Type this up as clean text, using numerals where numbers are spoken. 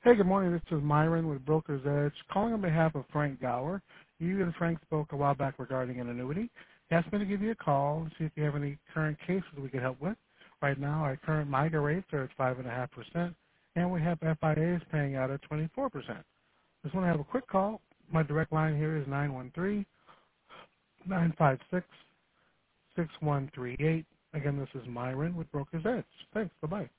Hey, good morning. This is Myron with Broker's Edge, calling on behalf of Frank Gower. You and Frank spoke a while back regarding an annuity. He asked me to give you a call and see if you have any current cases we could help with. Right now, our current MIGA rates are at 5.5%, and we have FIAs paying out at 24%. Just want to have a quick call. My direct line here is 913-956-6138. Again, this is Myron with Broker's Edge. Thanks. Bye-bye.